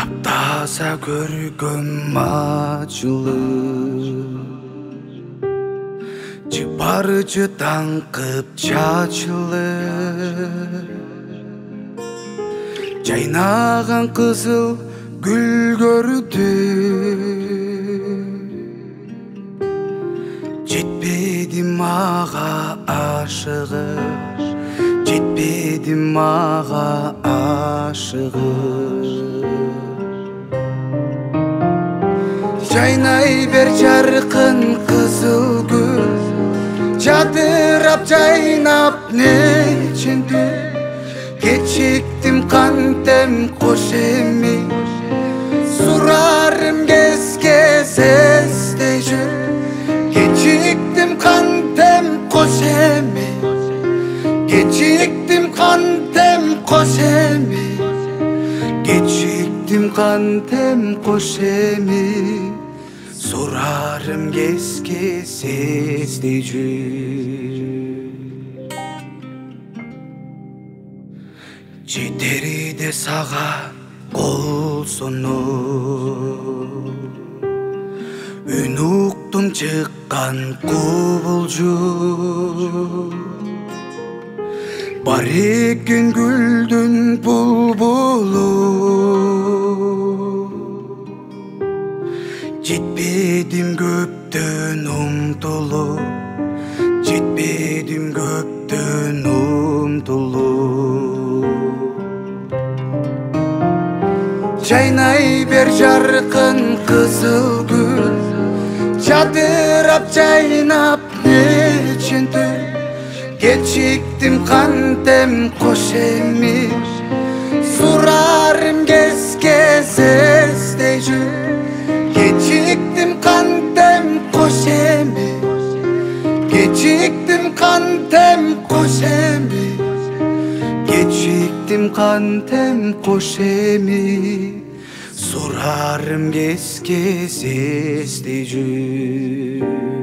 таптаса көргөм мачылып жыпарчы таңкып чачылып жайнаган кызыл гүл көрдү жетпеди мага ашыгып жетпеди мага ашыгып жайнай бер жаркын кызыл гүл жадырап жайнап нечинди кечиктим кантем кош эми сурарым кез кез эстей жүр кечиктим кантем кош эми кечиктим кантем кош эми кечиктим кантем кош эми сурарым кез кез эстей жүр жетериде сага кол сонуп үн уктум чыккан кубулжу бар экен гүлдүн булбулу жетпедим көптөн умтулуп жетпедим көптөн умтулуп жайнай бер жаркын кызыл гүл жадырап жайнап нечинди кечиктим кантем кош эми сурарым кез кез эстей жүр кечиктим кантем кош эми кечиктим кантем кош эми кечиктим кантем кош эми сурарым кез кез эстей жүр